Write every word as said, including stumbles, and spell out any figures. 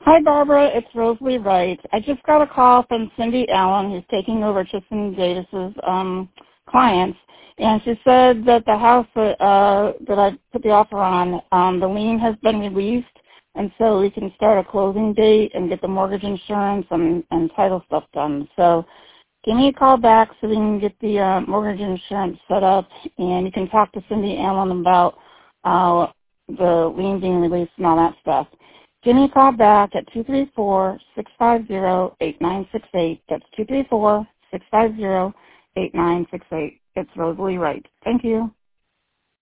Hi, Barbara. It's Rosalie Wright. I just got a call from Cindy Allen, who's taking over Tristan Davis's um, clients, and she said that the house that, uh, that I put the offer on, um, the lien has been released, and so we can start a closing date and get the mortgage insurance and, and title stuff done. So give me a call back so we can get the uh, mortgage insurance set up, and you can talk to Cindy Allen about uh, the lien being released and all that stuff. Give me a call back at two three four, six five zero, eight nine six eight. That's two three four, six five zero, eight nine six eight. It's Rosalie Wright. Thank you.